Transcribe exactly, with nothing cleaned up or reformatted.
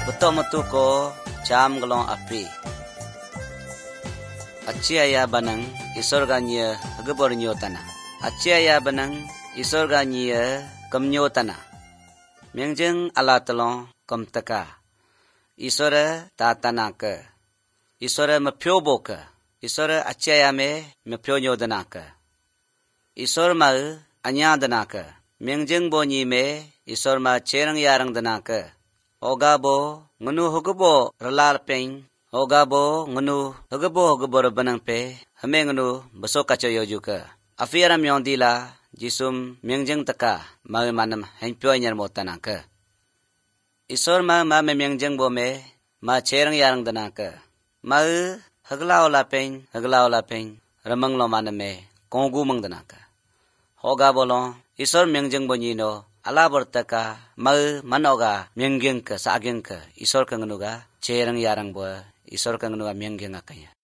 betul metu ko jam gelong api. Aci aya banang isor ganya gebor nyo tanah. Aci aya banang isor ganya kem nyo tanah. Mengjeng ala telong kem teka. Isor ta tanah ke. Isor mepyo bo ke. Isor aci aya me mepyo nyo dana ke. Isor ma anya dana ke. Mengjeng bo nyi me isor ma cerang yarang dana ke. Oga bo ngenu hugebo relal peng. Oga bo ngenu hugebo hugebo banang pe. Hame ngenu besok kaco yoju ke. Afiaram yang dila jisum mengjeng teka. Ma manam hengpyo nyar mo tanah ke. Isor ma ma mengjeng bo me ma cerang yarang dana ke. Ma haglaw la peng haglaw la peng. Ramang lo manam me konggu mang dana ke. Oga bolong isor mengjeng bo nyino. Ala bertaka mau manoga menggeng ke saageng ke isor ke ngenuga cerang yarang bo isor ke ngenuga menggeng akanya.